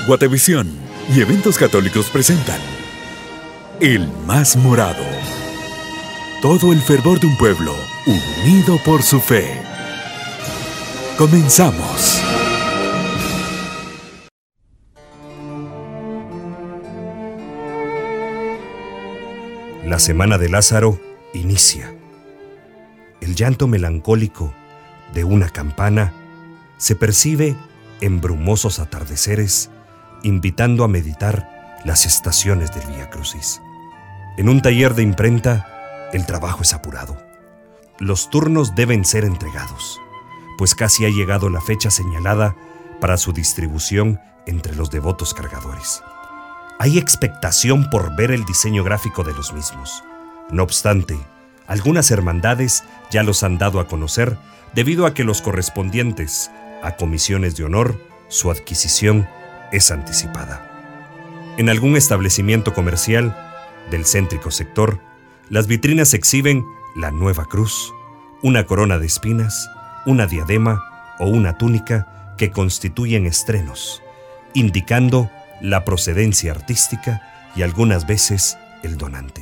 Guatevisión y Eventos Católicos presentan El Más Morado. Todo el fervor de un pueblo unido por su fe. Comenzamos. La semana de Lázaro inicia. El llanto melancólico de una campana se percibe en brumosos atardeceres, invitando a meditar las estaciones del Vía Crucis. En un taller de imprenta, el trabajo es apurado. Los turnos deben ser entregados, pues casi ha llegado la fecha señalada para su distribución entre los devotos cargadores. Hay expectación por ver el diseño gráfico de los mismos. No obstante, algunas hermandades ya los han dado a conocer debido a que los correspondientes a comisiones de honor, su adquisición es anticipada. En algún establecimiento comercial del céntrico sector, las vitrinas exhiben la nueva cruz, una corona de espinas, una diadema o una túnica que constituyen estrenos, indicando la procedencia artística y algunas veces el donante.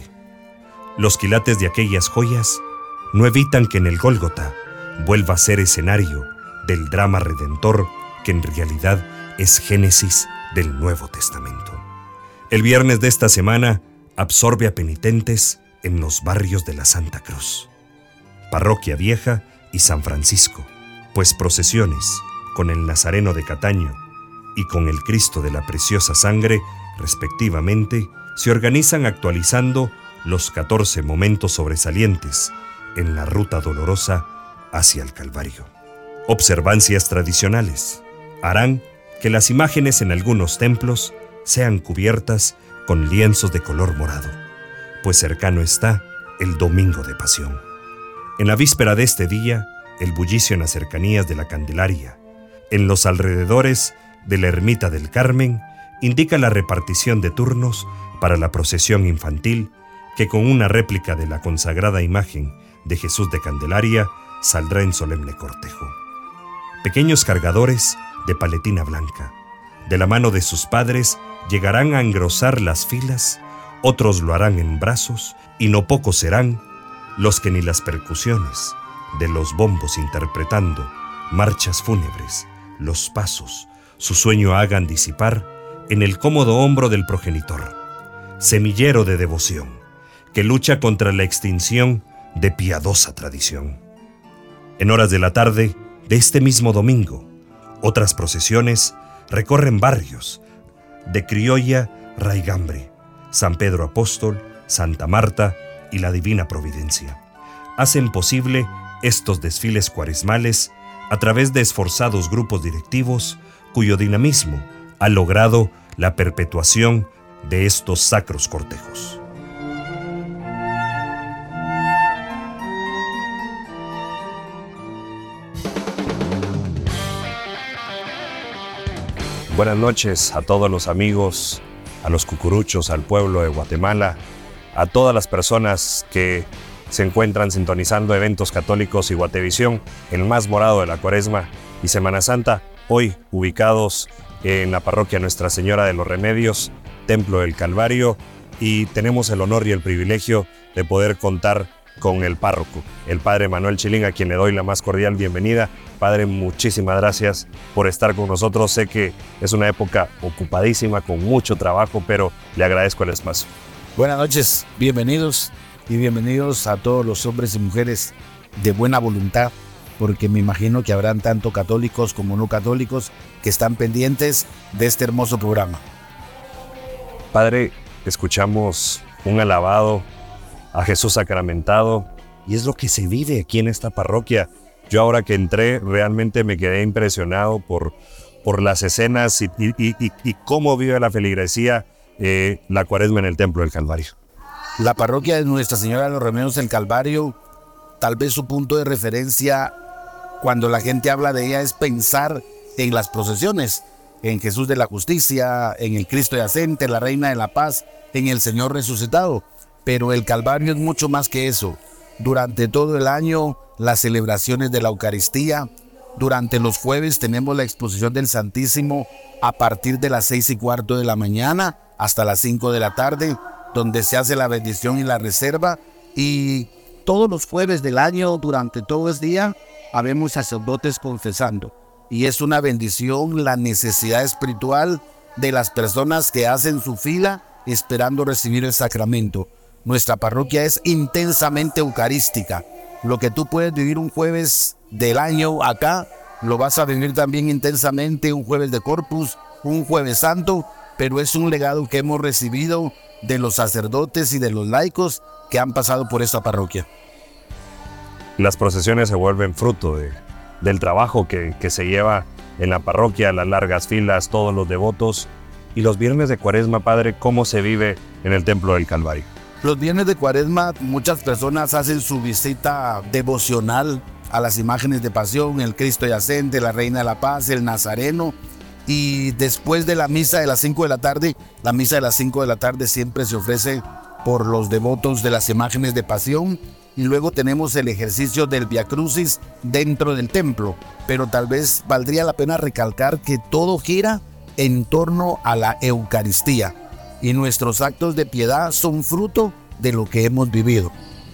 Los quilates de aquellas joyas no evitan que en el Gólgota vuelva a ser escenario del drama redentor que en realidad es génesis del Nuevo Testamento. El viernes de esta semana absorbe a penitentes en los barrios de la Santa Cruz, Parroquia Vieja y San Francisco, pues procesiones con el Nazareno de Cataño y con el Cristo de la Preciosa Sangre, respectivamente, se organizan actualizando los 14 momentos sobresalientes en la ruta dolorosa hacia el Calvario. Observancias tradicionales harán que las imágenes en algunos templos sean cubiertas con lienzos de color morado, pues cercano está el Domingo de Pasión. En la víspera de este día, el bullicio en las cercanías de la Candelaria, en los alrededores de la Ermita del Carmen, indica la repartición de turnos para la procesión infantil que con una réplica de la consagrada imagen de Jesús de Candelaria saldrá en solemne cortejo. Pequeños cargadores de paletina blanca, de la mano de sus padres, llegarán a engrosar las filas, otros lo harán en brazos, y no pocos serán los que ni las percusiones de los bombos interpretando marchas fúnebres, los pasos, su sueño hagan disipar en el cómodo hombro del progenitor, semillero de devoción, que lucha contra la extinción de piadosa tradición. En horas de la tarde de este mismo domingo, otras procesiones recorren barrios de Criolla, Raigambre, San Pedro Apóstol, Santa Marta y la Divina Providencia. Hacen posible estos desfiles cuaresmales a través de esforzados grupos directivos cuyo dinamismo ha logrado la perpetuación de estos sacros cortejos. Buenas noches a todos los amigos, a los cucuruchos, al pueblo de Guatemala, a todas las personas que se encuentran sintonizando Eventos Católicos y Guatevisión, el más morado de la Cuaresma y Semana Santa, hoy ubicados en la parroquia Nuestra Señora de los Remedios, Templo del Calvario, y tenemos el honor y el privilegio de poder contar con el párroco, el padre Manuel Chilín, a quien le doy la más cordial bienvenida. Padre, muchísimas gracias por estar con nosotros. Sé que es una época ocupadísima, con mucho trabajo, pero le agradezco el espacio. Buenas noches, bienvenidos y bienvenidos a todos los hombres y mujeres de buena voluntad, porque me imagino que habrán tanto católicos como no católicos que están pendientes de este hermoso programa. Padre, escuchamos un alabado a Jesús sacramentado, y es lo que se vive aquí en esta parroquia. Yo ahora que entré realmente me quedé impresionado por las escenas y cómo vive la feligresía la Cuaresma en el Templo del Calvario. La parroquia de Nuestra Señora de los Remedios del Calvario, tal vez su punto de referencia cuando la gente habla de ella es pensar en las procesiones, en Jesús de la Justicia, en el Cristo Yacente, la Reina de la Paz, en el Señor Resucitado. Pero el Calvario es mucho más que eso. Durante todo el año, las celebraciones de la Eucaristía Durante los jueves tenemos la exposición del Santísimo a partir de las 6:15 de la mañana hasta las 5 de la tarde, donde se hace la bendición y la reserva. Y todos los jueves del año, durante todo el día, habemos sacerdotes confesando. Y es una bendición la necesidad espiritual de las personas que hacen su fila esperando recibir el sacramento. Nuestra parroquia es intensamente eucarística. Lo que tú puedes vivir un jueves del año acá, lo vas a vivir también intensamente un jueves de Corpus, un jueves santo, pero es un legado que hemos recibido de los sacerdotes y de los laicos que han pasado por esta parroquia. Las procesiones se vuelven fruto del trabajo que se lleva en la parroquia, las largas filas, todos los devotos. Y los viernes de Cuaresma, Padre, ¿cómo se vive en el Templo del Calvario? Los viernes de Cuaresma muchas personas hacen su visita devocional a las imágenes de pasión, el Cristo yacente, la Reina de la Paz, el Nazareno. Y después de la misa de las 5 de la tarde, la misa de las 5 de la tarde siempre se ofrece por los devotos de las imágenes de pasión. Y luego tenemos el ejercicio del Via Crucis dentro del templo. Pero tal vez valdría la pena recalcar que todo gira en torno a la Eucaristía. Y nuestros actos de piedad son fruto de lo que hemos vivido.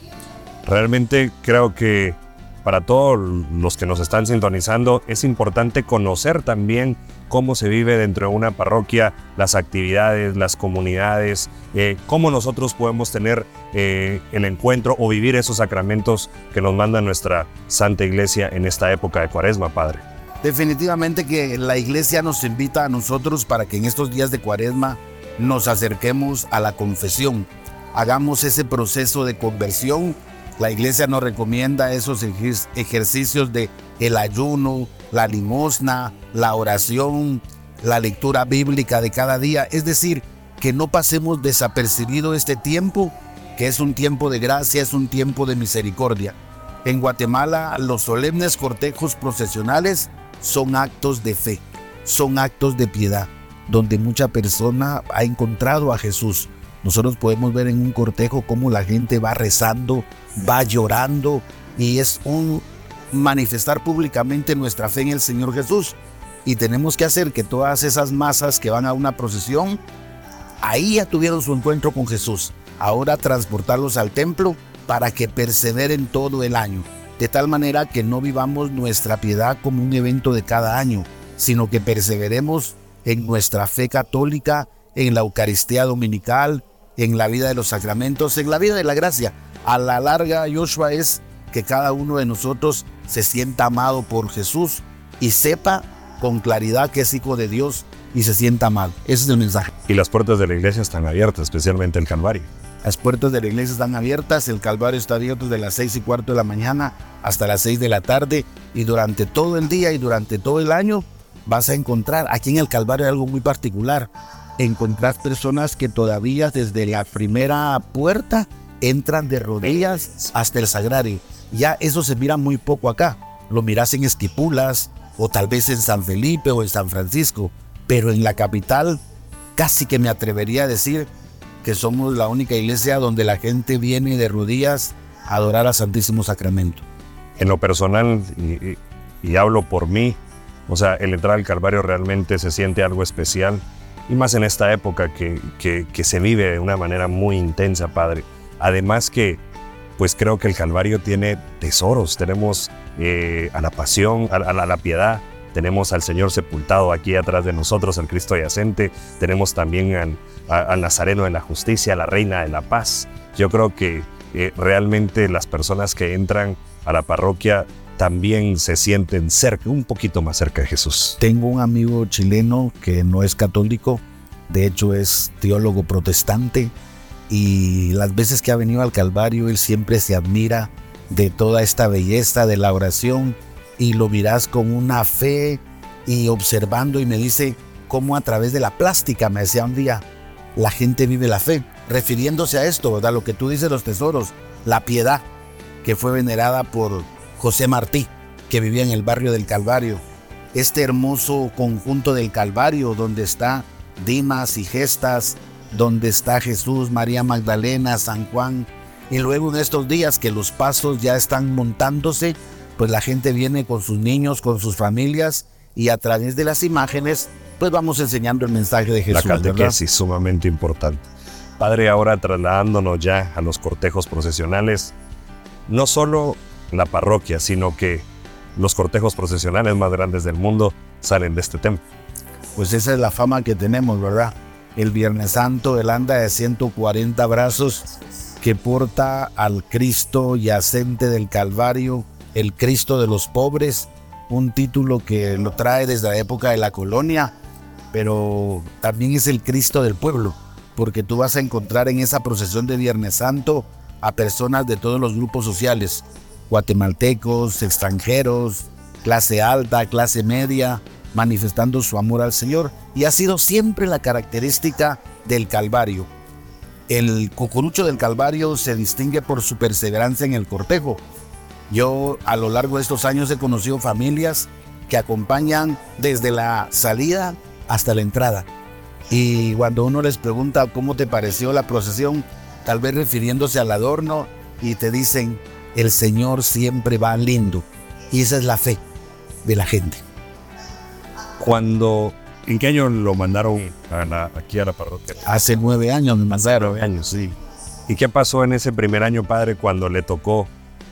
Realmente creo que para todos los que nos están sintonizando es importante conocer también cómo se vive dentro de una parroquia, las actividades, las comunidades, cómo nosotros podemos tener el encuentro o vivir esos sacramentos que nos manda nuestra Santa Iglesia en esta época de Cuaresma, Padre. Definitivamente que la Iglesia nos invita a nosotros para que en estos días de Cuaresma nos acerquemos a la confesión, hagamos ese proceso de conversión. La Iglesia nos recomienda esos ejercicios de el ayuno, la limosna, la oración, la lectura bíblica de cada día. Es decir, que no pasemos desapercibido este tiempo, que es un tiempo de gracia, es un tiempo de misericordia. En Guatemala, los solemnes cortejos procesionales son actos de fe, son actos de piedad, donde mucha persona ha encontrado a Jesús. Nosotros podemos ver en un cortejo cómo la gente va rezando, va llorando, y es un manifestar públicamente nuestra fe en el Señor Jesús. Y tenemos que hacer que todas esas masas que van a una procesión, ahí ya tuvieron su encuentro con Jesús. Ahora transportarlos al templo para que perseveren todo el año. De tal manera que no vivamos nuestra piedad como un evento de cada año, sino que perseveremos en nuestra fe católica, en la Eucaristía dominical, en la vida de los sacramentos, en la vida de la gracia. A la larga, Joshua, es que cada uno de nosotros se sienta amado por Jesús y sepa con claridad que es hijo de Dios y se sienta amado. Ese es el mensaje. Y las puertas de la iglesia están abiertas, especialmente el Calvario. Las puertas de la iglesia están abiertas, el Calvario está abierto desde las 6:15 de la mañana hasta las 6 de la tarde, y durante todo el día y durante todo el año vas a encontrar, aquí en el Calvario hay algo muy particular, encontrar personas que todavía desde la primera puerta entran de rodillas hasta el sagrario. Ya eso se mira muy poco acá, lo miras en Esquipulas o tal vez en San Felipe o en San Francisco, pero en la capital casi que me atrevería a decir que somos la única iglesia donde la gente viene de rodillas a adorar al Santísimo Sacramento. En lo personal, y hablo por mí, o sea, el entrar al Calvario realmente se siente algo especial, y más en esta época que se vive de una manera muy intensa, Padre. Además que, pues creo que el Calvario tiene tesoros. Tenemos a la pasión, a la piedad, tenemos al Señor sepultado aquí atrás de nosotros, al Cristo yacente, tenemos también al Nazareno de la Justicia, a la Reina de la Paz. Yo creo que realmente las personas que entran a la parroquia también se sienten cerca, un poquito más cerca de Jesús. Tengo un amigo chileno que no es católico, de hecho es teólogo protestante, y las veces que ha venido al Calvario él siempre se admira de toda esta belleza de la oración, y lo miras con una fe y observando, y me dice cómo a través de la plástica, me decía un día, la gente vive la fe, refiriéndose a esto, ¿verdad? Lo que tú dices, los tesoros, la piedad que fue venerada por José Martí, que vivía en el barrio del Calvario. Este hermoso conjunto del Calvario, donde está Dimas y Gestas, donde está Jesús, María Magdalena, San Juan. Y luego en estos días que los pasos ya están montándose, pues la gente viene con sus niños, con sus familias, y a través de las imágenes pues vamos enseñando el mensaje de Jesús. La catequesis, sumamente importante. Padre, ahora trasladándonos ya a los cortejos procesionales, no solo la parroquia, sino que los cortejos procesionales más grandes del mundo salen de este templo. Pues esa es la fama que tenemos, ¿verdad? El Viernes Santo, él anda de 140 brazos que porta al Cristo yacente del Calvario, el Cristo de los pobres, un título que lo trae desde la época de la colonia, pero también es el Cristo del pueblo, porque tú vas a encontrar en esa procesión de Viernes Santo a personas de todos los grupos sociales, guatemaltecos, extranjeros, clase alta, clase media, manifestando su amor al Señor, y ha sido siempre la característica del Calvario. El cucurucho del Calvario se distingue por su perseverancia en el cortejo. Yo a lo largo de estos años he conocido familias que acompañan desde la salida hasta la entrada. Y cuando uno les pregunta cómo te pareció la procesión, tal vez refiriéndose al adorno, y te dicen, el Señor siempre va lindo. Y esa es la fe de la gente. ¿En qué año lo mandaron aquí a la parroquia? Hace 9 años me mandaron. 9 años, sí. ¿Y qué pasó en ese primer año, padre, cuando le tocó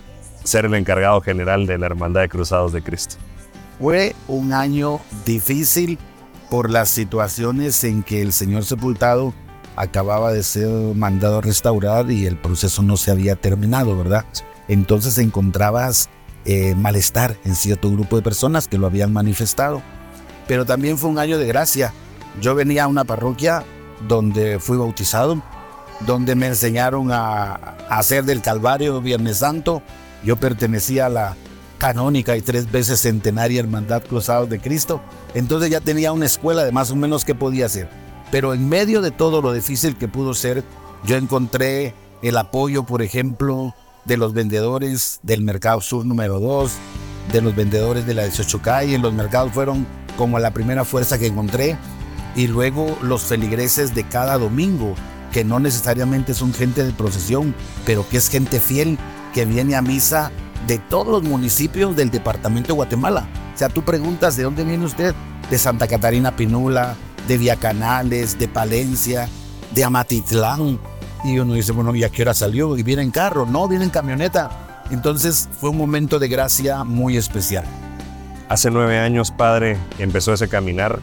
ser el encargado general de la Hermandad de Cruzados de Cristo? Fue un año difícil por las situaciones en que el Señor sepultado acababa de ser mandado a restaurar y el proceso no se había terminado, ¿verdad? Entonces encontrabas malestar en cierto grupo de personas que lo habían manifestado. Pero también fue un año de gracia. Yo venía a una parroquia donde fui bautizado, donde me enseñaron a hacer del Calvario Viernes Santo. Yo pertenecía a la canónica y 3 veces centenaria Hermandad Cruzados de Cristo. Entonces ya tenía una escuela de más o menos qué podía hacer. Pero en medio de todo lo difícil que pudo ser, yo encontré el apoyo, por ejemplo, de los vendedores del Mercado Sur número 2, de los vendedores de la 18 calle. Los mercados fueron como la primera fuerza que encontré, y luego los feligreses de cada domingo, que no necesariamente son gente de procesión, pero que es gente fiel que viene a misa de todos los municipios del departamento de Guatemala. O sea, tú preguntas, ¿de dónde viene usted? De Santa Catarina Pinula, de Villacanales, de Palencia, de Amatitlán. Y uno dice, bueno, ¿y a qué hora salió? ¿Y viene en carro? No, viene en camioneta. Entonces fue un momento de gracia muy especial. Hace 9 años, padre, empezó ese caminar.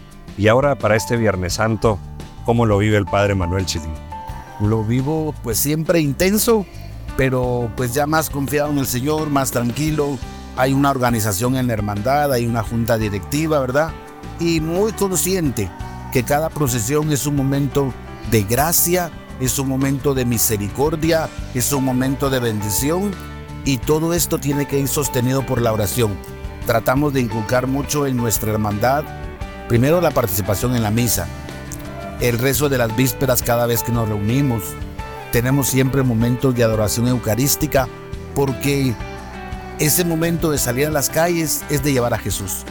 Y ahora, para este Viernes Santo, ¿cómo lo vive el padre Manuel Chilín? Lo vivo pues siempre intenso, pero pues ya más confiado en el Señor, más tranquilo. Hay una organización en la hermandad, hay una junta directiva, ¿verdad? Y muy consciente que cada procesión es un momento de gracia, es un momento de misericordia, es un momento de bendición, y todo esto tiene que ir sostenido por la oración. Tratamos de inculcar mucho en nuestra hermandad, primero la participación en la misa, el rezo de las vísperas cada vez que nos reunimos. Tenemos siempre momentos de adoración eucarística, porque ese momento de salir a las calles es de llevar a Jesús.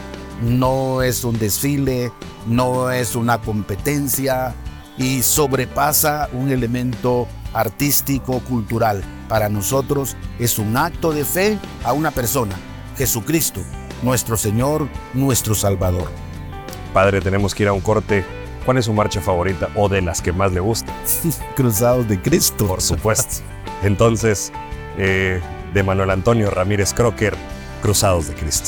No es un desfile, no es una competencia, y sobrepasa un elemento artístico, cultural. Para nosotros es un acto de fe a una persona, Jesucristo, nuestro Señor, nuestro Salvador. Padre, tenemos que ir a un corte. ¿Cuál es su marcha favorita o de las que más le gusta? Cruzados de Cristo. Por supuesto. Entonces, de Manuel Antonio Ramírez Crocker, Cruzados de Cristo.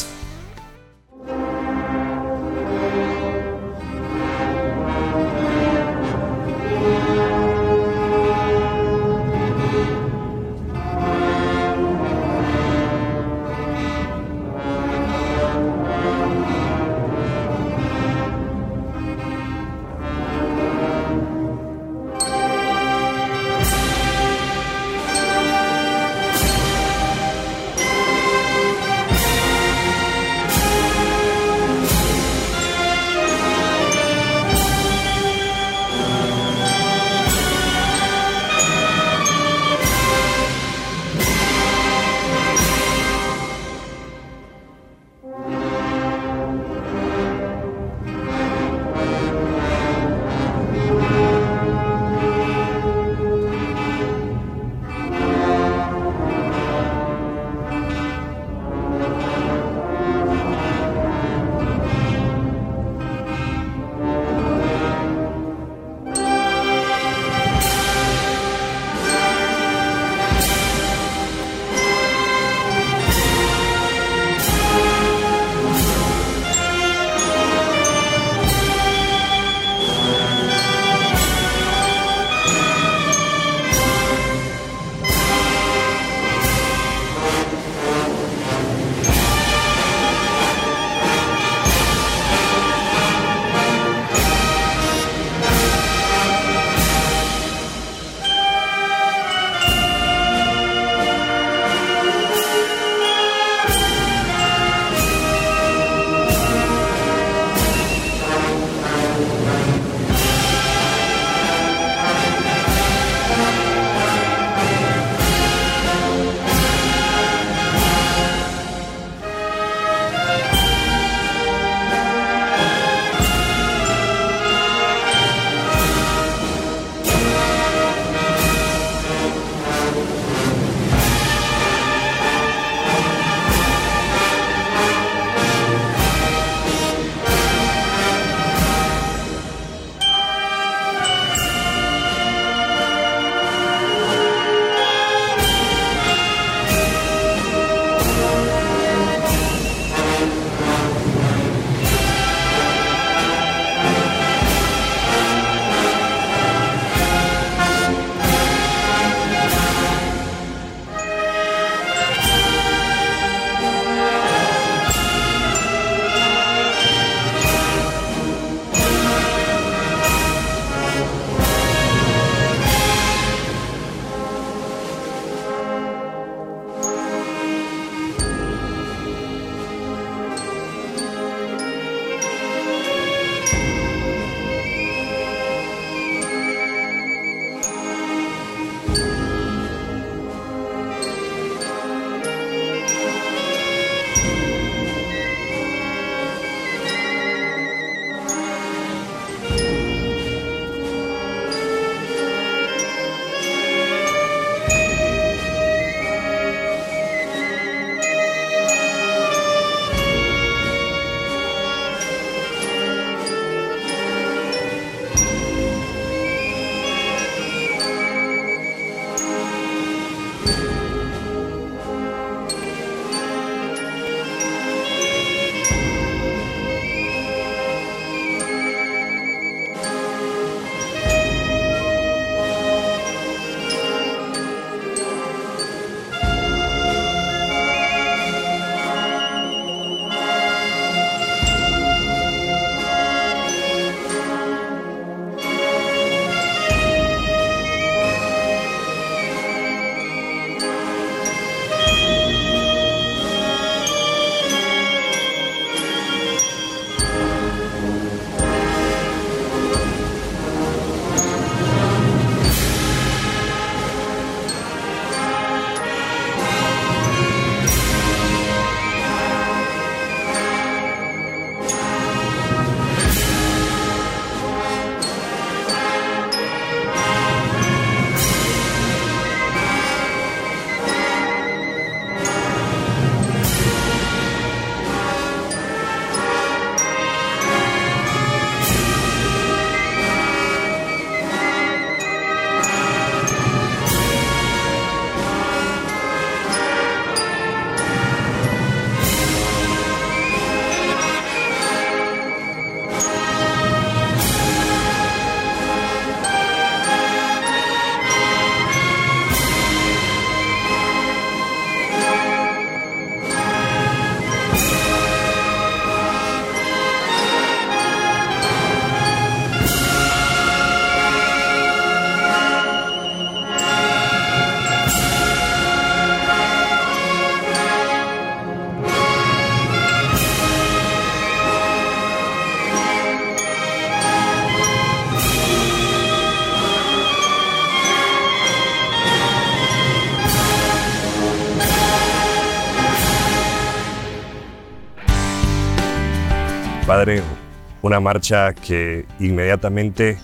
Padre, una marcha que inmediatamente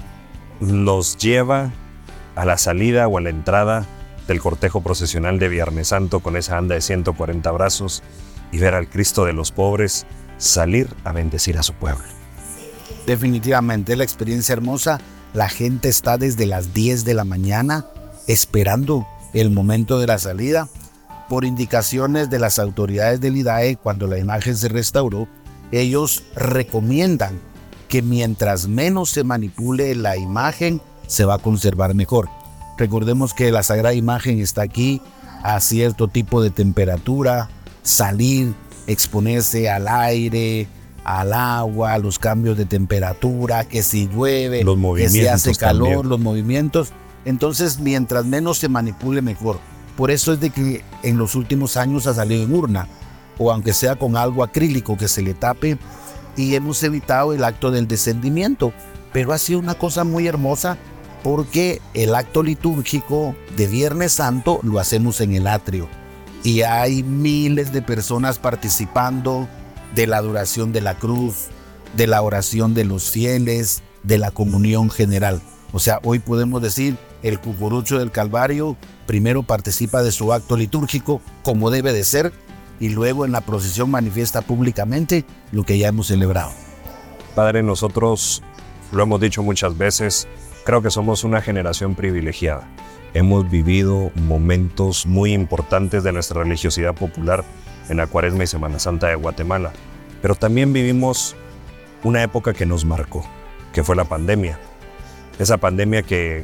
nos lleva a la salida o a la entrada del cortejo procesional de Viernes Santo con esa anda de 140 brazos y ver al Cristo de los pobres salir a bendecir a su pueblo. Definitivamente es la experiencia hermosa. La gente está desde las 10 de la mañana esperando el momento de la salida. Por indicaciones de las autoridades del IDAE, cuando la imagen se restauró, ellos recomiendan que mientras menos se manipule la imagen, se va a conservar mejor. Recordemos que la Sagrada Imagen está aquí a cierto tipo de temperatura, salir, exponerse al aire, al agua, a los cambios de temperatura, que si llueve, que si hace calor, también los movimientos. Entonces, mientras menos se manipule, mejor. Por eso es de que en los últimos años ha salido en urna, o aunque sea con algo acrílico que se le tape, y hemos evitado el acto del descendimiento. Pero ha sido una cosa muy hermosa, porque el acto litúrgico de Viernes Santo lo hacemos en el atrio, y hay miles de personas participando de la adoración de la cruz, de la oración de los fieles, de la comunión general. O sea, hoy podemos decir, el cucurucho del Calvario primero participa de su acto litúrgico como debe de ser, y luego en la procesión manifiesta públicamente lo que ya hemos celebrado. Padre, nosotros lo hemos dicho muchas veces, creo que somos una generación privilegiada. Hemos vivido momentos muy importantes de nuestra religiosidad popular en la Cuaresma y Semana Santa de Guatemala, pero también vivimos una época que nos marcó, que fue la pandemia. Esa pandemia que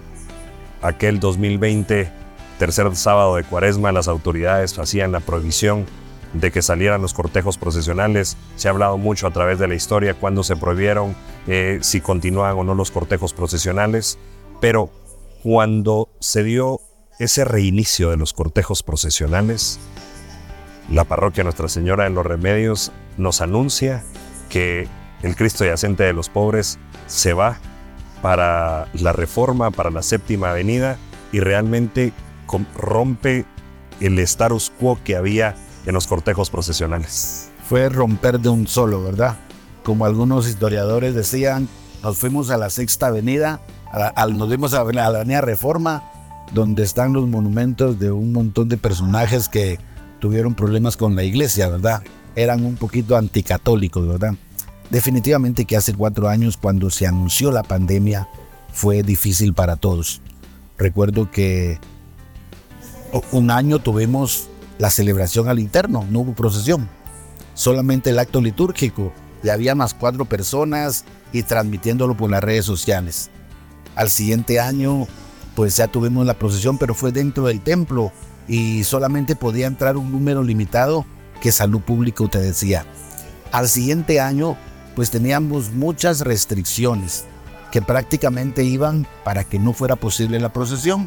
aquel 2020, tercer sábado de Cuaresma, las autoridades hacían la prohibición de que salieran los cortejos procesionales. Se ha hablado mucho a través de la historia cuándo se prohibieron, si continúan o no los cortejos procesionales, pero cuando se dio ese reinicio de los cortejos procesionales, la parroquia Nuestra Señora de los Remedios nos anuncia que el Cristo yacente de los pobres se va para la Reforma, para la Séptima Avenida, y realmente rompe el status quo que había en los cortejos procesionales. Fue romper de un solo, ¿verdad? Como algunos historiadores decían, nos fuimos a la Sexta Avenida, nos fuimos a la Avenida Reforma, donde están los monumentos de un montón de personajes que tuvieron problemas con la iglesia, ¿verdad? Eran un poquito anticatólicos, ¿verdad? Definitivamente que hace 4 años, cuando se anunció la pandemia, fue difícil para todos. Recuerdo que un año tuvimos la celebración al interno, no hubo procesión, solamente el acto litúrgico, y había más 4 personas y transmitiéndolo por las redes sociales. Al siguiente año, pues ya tuvimos la procesión, pero fue dentro del templo y solamente podía entrar un número limitado que Salud Pública te decía. Al siguiente año, pues teníamos muchas restricciones que prácticamente iban para que no fuera posible la procesión.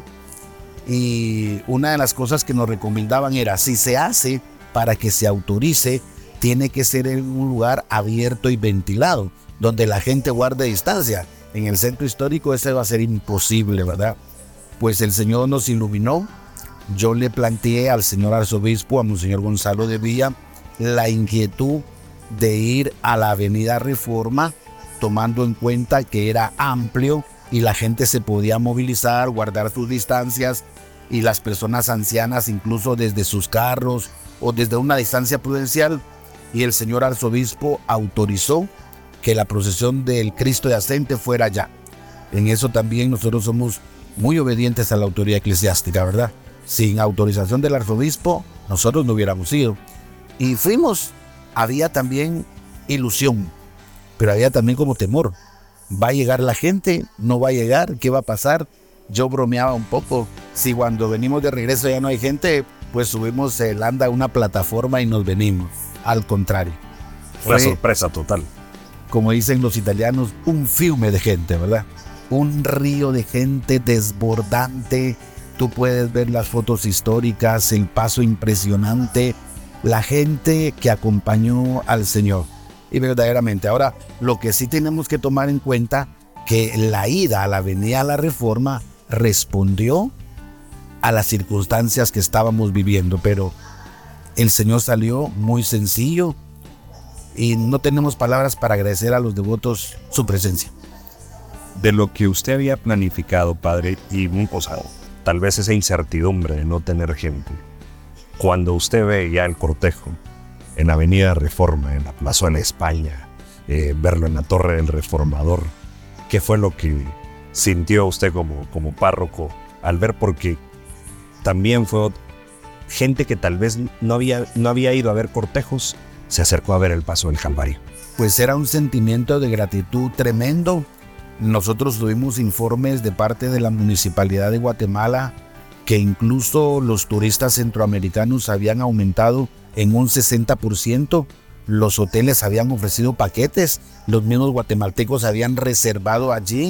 Y una de las cosas que nos recomendaban era, si se hace, para que se autorice, tiene que ser en un lugar abierto y ventilado, donde la gente guarde distancia. En el centro histórico eso va a ser imposible, ¿verdad? Pues el Señor nos iluminó. Yo le planteé al señor arzobispo, a Monseñor Gonzalo de Villa, la inquietud de ir a la Avenida Reforma, tomando en cuenta que era amplio y la gente se podía movilizar, guardar sus distancias, y las personas ancianas incluso desde sus carros o desde una distancia prudencial. Y el señor arzobispo autorizó que la procesión del Cristo Yacente fuera allá. En eso también nosotros somos muy obedientes a la autoridad eclesiástica, ¿verdad? Sin autorización del arzobispo, nosotros no hubiéramos ido. Y fuimos. Había también ilusión, pero había también como temor. ¿Va a llegar la gente? ¿No va a llegar? ¿Qué va a pasar? Yo bromeaba un poco. Si cuando venimos de regreso ya no hay gente, pues subimos el anda a una plataforma y nos venimos. Al contrario. Fue sorpresa total. Como dicen los italianos, un fiume de gente, ¿verdad? Un río de gente desbordante. Tú puedes ver las fotos históricas, el paso impresionante, la gente que acompañó al Señor. Y verdaderamente, ahora, lo que sí tenemos que tomar en cuenta, que la ida a la Avenida La Reforma respondió a las circunstancias que estábamos viviendo, pero el Señor salió muy sencillo. y no tenemos palabras para agradecer a los devotos su presencia. De lo que usted había planificado, padre, y tal vez esa incertidumbre de no tener gente, cuando usted ve ya el cortejo en Avenida Reforma, en la Plazuela España, verlo en la Torre del Reformador, ¿qué fue lo que sintió usted como párroco al ver? Porque también fue gente que tal vez no había ido a ver cortejos, se acercó a ver el paso del Calvario. Pues era un sentimiento de gratitud tremendo. Nosotros tuvimos informes de parte de la Municipalidad de Guatemala que incluso los turistas centroamericanos habían aumentado en un 60%. Los hoteles habían ofrecido paquetes, los mismos guatemaltecos habían reservado allí.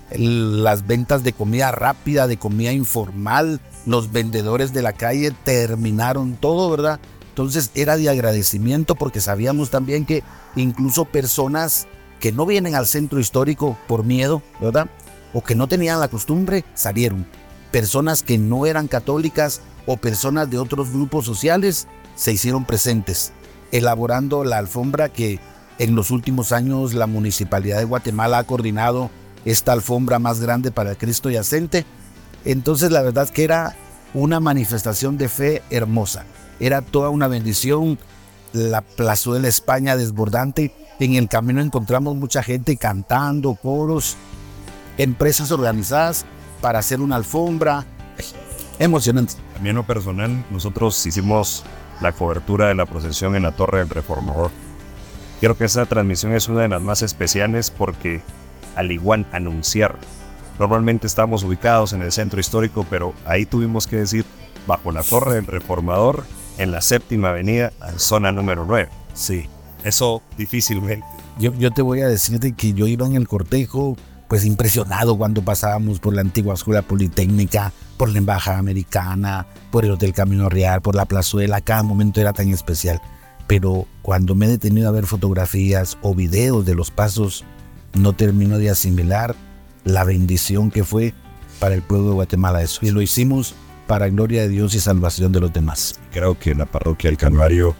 Las ventas de comida rápida, de comida informal, los vendedores de la calle terminaron todo, ¿verdad? Entonces era de agradecimiento porque sabíamos también que incluso personas que no vienen al centro histórico por miedo, ¿verdad? O que no tenían la costumbre, salieron. Personas que no eran católicas o personas de otros grupos sociales se hicieron presentes, elaborando la alfombra que en los últimos años la Municipalidad de Guatemala ha coordinado, esta alfombra más grande para el Cristo Yacente. Entonces la verdad que era una manifestación de fe hermosa, era toda una bendición. La Plazuela España desbordante, en el camino encontramos mucha gente cantando, coros, empresas organizadas para hacer una alfombra, emocionante. A mí en lo personal, nosotros hicimos la cobertura de la procesión en la Torre del Reformador. Creo que esa transmisión es una de las más especiales porque al igual anunciar, normalmente estamos ubicados en el centro histórico, pero ahí tuvimos que decir bajo la Torre del Reformador, en la Séptima Avenida, zona número 9. Sí, eso difícilmente. Yo te voy a decir de que yo iba en el cortejo, pues impresionado cuando pasábamos por la antigua Escuela Politécnica, por la Embajada Americana, por el Hotel Camino Real, por la Plazuela. Cada momento era tan especial. Pero cuando me he detenido a ver fotografías o videos de los pasos, no termino de asimilar la bendición que fue para el pueblo de Guatemala eso. Y lo hicimos para gloria de Dios y salvación de los demás. Creo que la parroquia del Calvario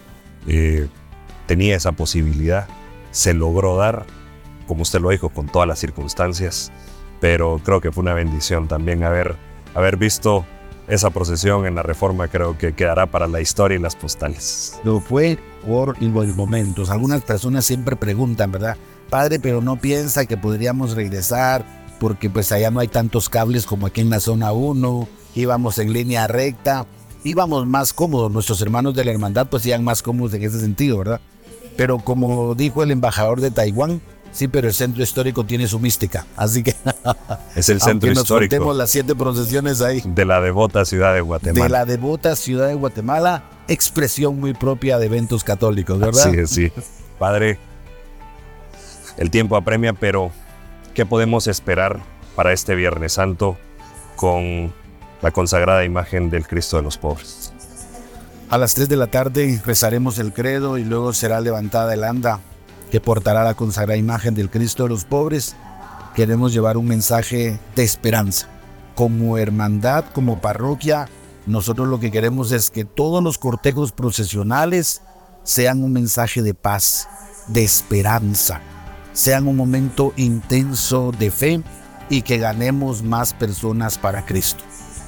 tenía esa posibilidad, se logró dar, como usted lo dijo, con todas las circunstancias, pero creo que fue una bendición también haber visto esa procesión en la Reforma. Creo que quedará para la historia y las postales. Lo fue por los momentos. Algunas personas siempre preguntan, ¿verdad? Padre, pero no piensa que podríamos regresar porque pues allá no hay tantos cables como aquí en la zona 1, íbamos en línea recta, íbamos más cómodos, nuestros hermanos de la hermandad pues iban más cómodos en ese sentido, ¿verdad? Pero como dijo el embajador de Taiwán, sí, pero el centro histórico tiene su mística, así que es el centro histórico. Tenemos las 7 procesiones ahí. De la devota ciudad de Guatemala. De la devota ciudad de Guatemala, expresión muy propia de eventos católicos, ¿verdad? Sí. Padre, el tiempo apremia, pero ¿qué podemos esperar para este Viernes Santo con la consagrada imagen del Cristo de los pobres? A las 3 de la tarde rezaremos el credo y luego será levantada el anda que portará la consagrada imagen del Cristo de los pobres. Queremos llevar un mensaje de esperanza. Como hermandad, como parroquia, nosotros lo que queremos es que todos los cortejos procesionales sean un mensaje de paz, de esperanza, sean un momento intenso de fe y que ganemos más personas para Cristo.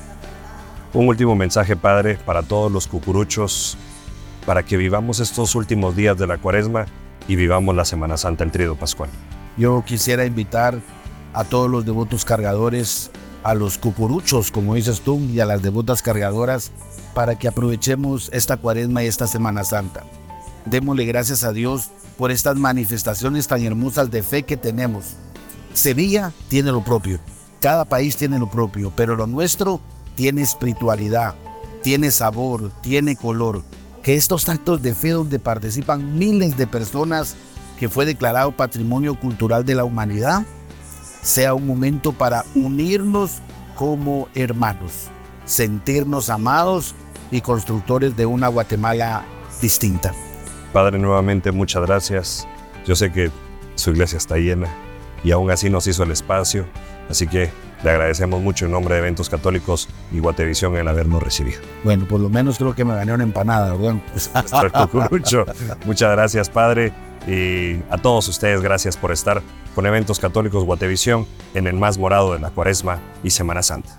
Un último mensaje, Padre, para todos los cucuruchos, para que vivamos estos últimos días de la Cuaresma y vivamos la Semana Santa, el Tríodo Pascual. Yo quisiera invitar a todos los devotos cargadores, a los cucuruchos, como dices tú, y a las devotas cargadoras, para que aprovechemos esta Cuaresma y esta Semana Santa. Démosle gracias a Dios por estas manifestaciones tan hermosas de fe que tenemos. Sevilla tiene lo propio, cada país tiene lo propio, pero lo nuestro tiene espiritualidad, tiene sabor, tiene color. Que estos actos de fe donde participan miles de personas, que fue declarado Patrimonio Cultural de la Humanidad, sea un momento para unirnos como hermanos, sentirnos amados y constructores de una Guatemala distinta. Padre, nuevamente muchas gracias. Yo sé que su iglesia está llena y aún así nos hizo el espacio, así que le agradecemos mucho en nombre de Eventos Católicos y Guatevisión el habernos recibido. Bueno, por lo menos creo que me gané una empanada, ¿verdad? Muchas gracias, Padre. Y a todos ustedes, gracias por estar con Eventos Católicos Guatevisión en el más morado de la Cuaresma y Semana Santa.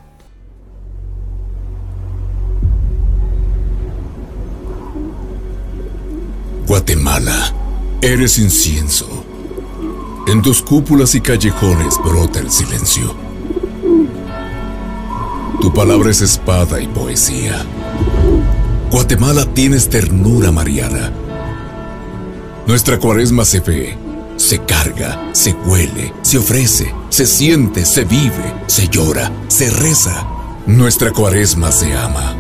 Guatemala, eres incienso. En tus cúpulas y callejones brota el silencio. Tu palabra es espada y poesía. Guatemala, tienes ternura mariana. Nuestra Cuaresma se ve, se carga, se huele, se ofrece, se siente, se vive, se llora, se reza. Nuestra Cuaresma se ama.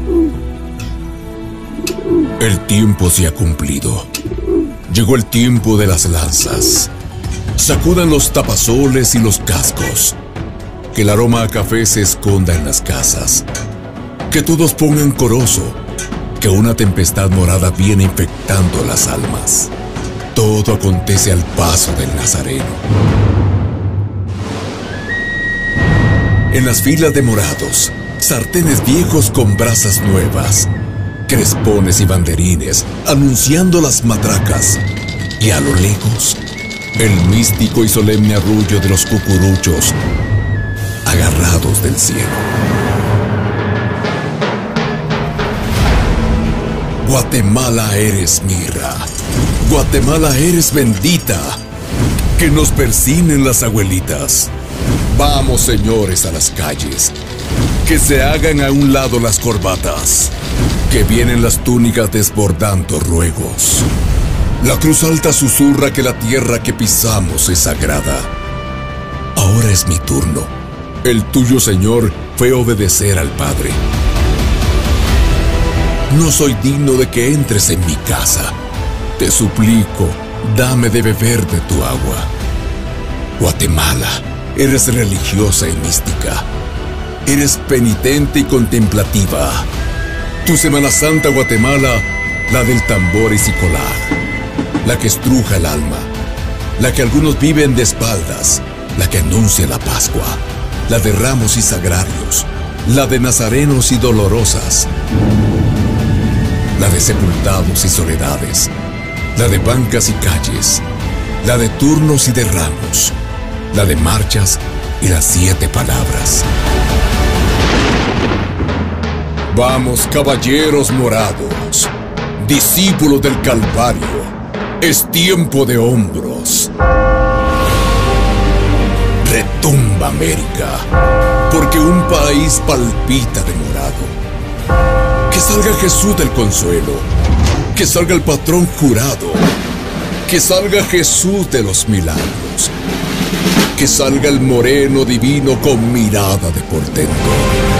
El tiempo se ha cumplido. Llegó el tiempo de las lanzas. Sacudan los tapazoles y los cascos. Que el aroma a café se esconda en las casas. Que todos pongan corozo. Que una tempestad morada viene infectando las almas. Todo acontece al paso del Nazareno. En las filas de morados, sartenes viejos con brasas nuevas, crespones y banderines anunciando las matracas, y a lo lejos, el místico y solemne arrullo de los cucuruchos agarrados del cielo. Guatemala, eres mirra. Guatemala, eres bendita. Que nos persinen las abuelitas. Vamos, señores, a las calles. Que se hagan a un lado las corbatas. Que vienen las túnicas desbordando ruegos. La cruz alta susurra que la tierra que pisamos es sagrada. Ahora es mi turno. El tuyo, Señor, fue obedecer al Padre. No soy digno de que entres en mi casa. Te suplico, dame de beber de tu agua. Guatemala, eres religiosa y mística. Eres penitente y contemplativa. Tu Semana Santa, Guatemala, la del tambor y cicolar, la que estruja el alma, la que algunos viven de espaldas, la que anuncia la Pascua, la de ramos y sagrarios, la de nazarenos y dolorosas, la de sepultados y soledades, la de bancas y calles, la de turnos y de ramos, la de marchas y las 7 palabras. Vamos, caballeros morados, discípulos del Calvario, es tiempo de hombros. Retumba América, porque un país palpita de morado. Que salga Jesús del consuelo, que salga el patrón jurado, que salga Jesús de los milagros, que salga el moreno divino con mirada de portento.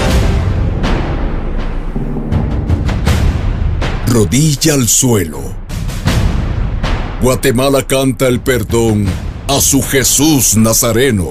Rodilla al suelo. Guatemala canta el perdón a su Jesús Nazareno.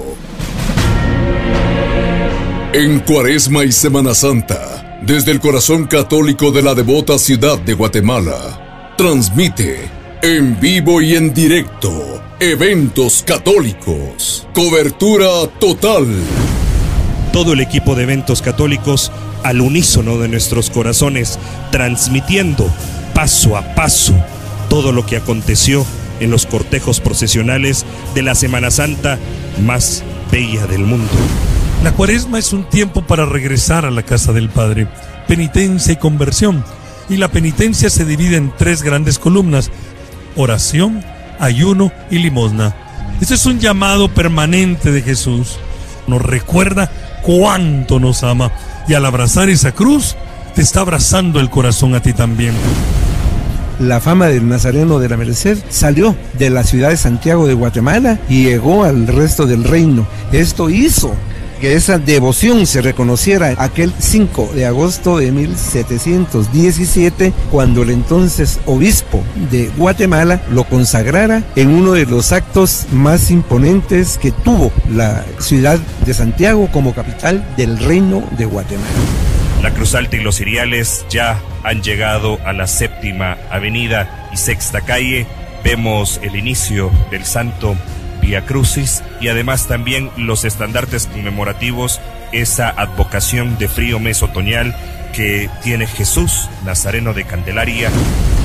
En Cuaresma y Semana Santa, desde el corazón católico de la devota ciudad de Guatemala, transmite en vivo y en directo Eventos Católicos. Cobertura total. Todo el equipo de Eventos Católicos al unísono de nuestros corazones, transmitiendo paso a paso todo lo que aconteció en los cortejos procesionales de la Semana Santa más bella del mundo. La Cuaresma es un tiempo para regresar a la casa del Padre, penitencia y conversión. Y la penitencia se divide en 3 grandes columnas: oración, ayuno y limosna. Este es un llamado permanente de Jesús. Nos recuerda cuánto nos ama, y al abrazar esa cruz, te está abrazando el corazón a ti también. La fama del Nazareno de la Merced salió de la ciudad de Santiago de Guatemala y llegó al resto del reino. Esto hizo que esa devoción se reconociera aquel 5 de agosto de 1717, cuando el entonces obispo de Guatemala lo consagrara en uno de los actos más imponentes que tuvo la ciudad de Santiago como capital del reino de Guatemala. La Cruz Alta y los ciriales ya han llegado a la 7ª Avenida y 6ª Calle. Vemos el inicio del Santo Vía Crucis y además también los estandartes conmemorativos, esa advocación de frío mes otoñal que tiene Jesús Nazareno de Candelaria.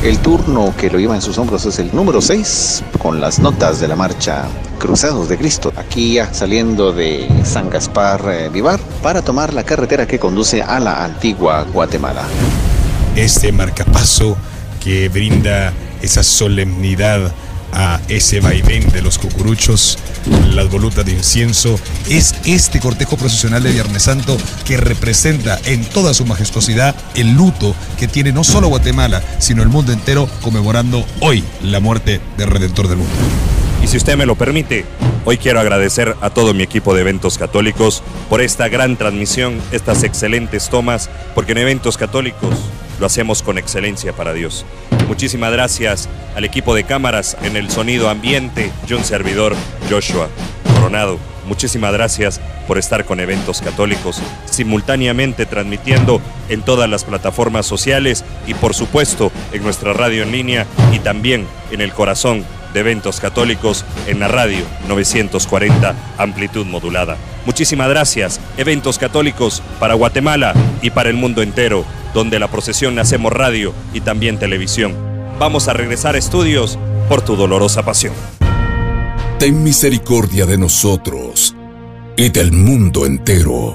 El turno que lo lleva en sus hombros es el número 6, con las notas de la marcha Cruzados de Cristo, aquí ya saliendo de San Gaspar Vivar para tomar la carretera que conduce a la antigua Guatemala. Este marcapaso que brinda esa solemnidad a ese vaivén de los cucuruchos, las volutas de incienso, es este cortejo procesional de Viernes Santo que representa en toda su majestuosidad el luto que tiene no solo Guatemala, sino el mundo entero, conmemorando hoy la muerte del Redentor del mundo. Y si usted me lo permite, hoy quiero agradecer a todo mi equipo de Eventos Católicos por esta gran transmisión, estas excelentes tomas, porque en Eventos Católicos lo hacemos con excelencia para Dios. Muchísimas gracias al equipo de cámaras en el sonido ambiente, yo un servidor, Joshua Coronado. Muchísimas gracias por estar con Eventos Católicos, simultáneamente transmitiendo en todas las plataformas sociales y por supuesto en nuestra radio en línea y también en el corazón de Eventos Católicos en la radio 940 amplitud modulada. Muchísimas gracias, Eventos Católicos para Guatemala y para el mundo entero, donde la procesión hacemos radio y también televisión. Vamos a regresar a estudios por tu dolorosa pasión. Ten misericordia de nosotros y del mundo entero.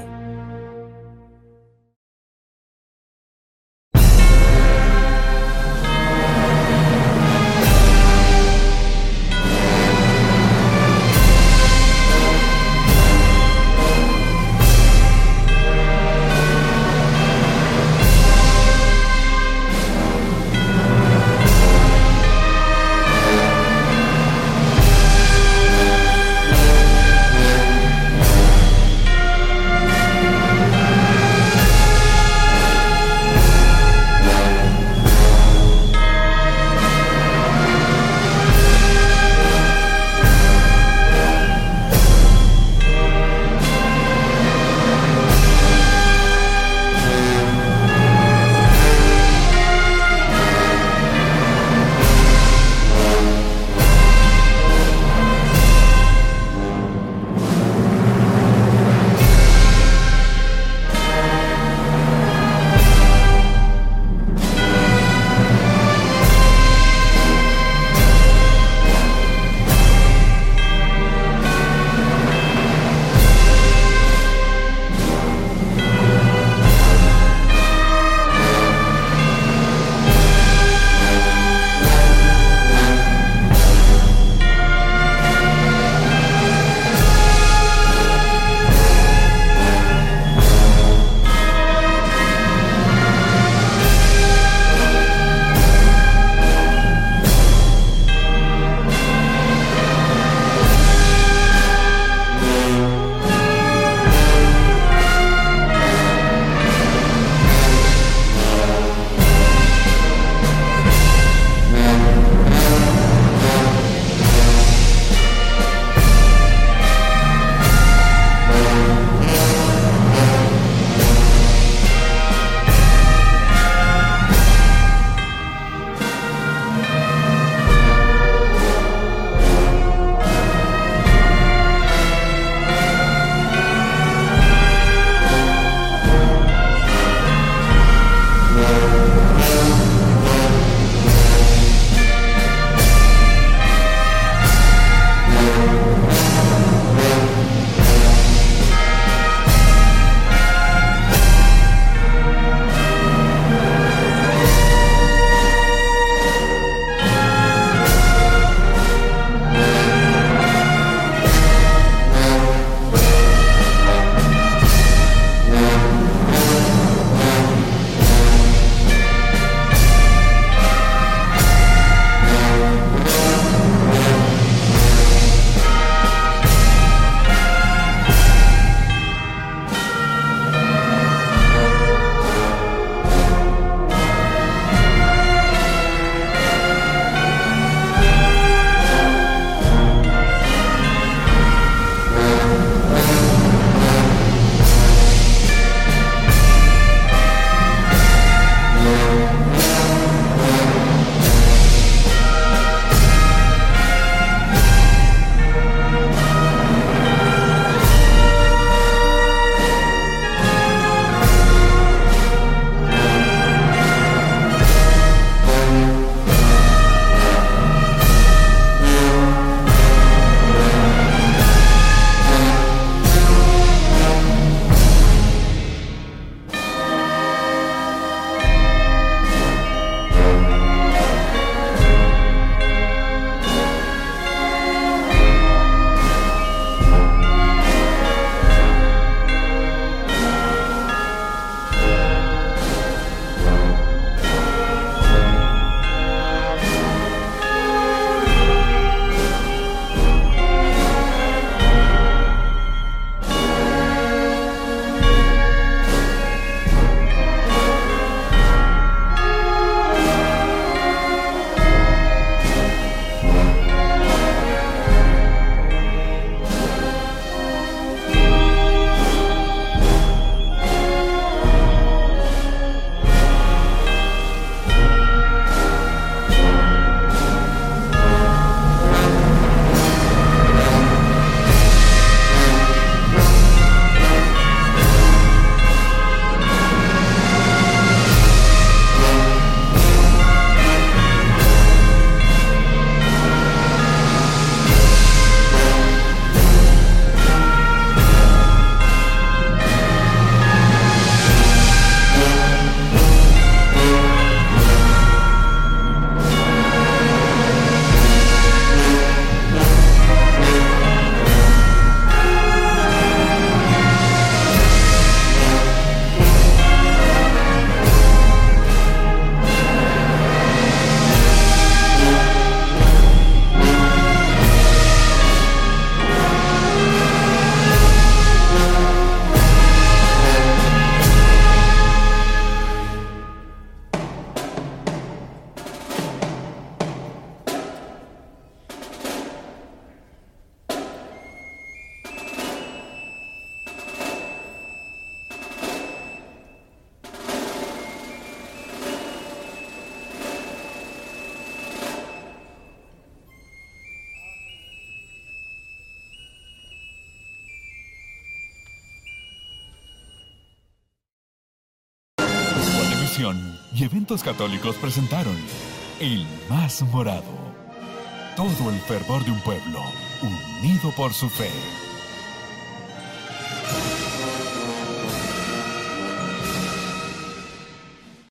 Producción y Eventos Católicos presentaron El Más Morado. Todo el fervor de un pueblo unido por su fe.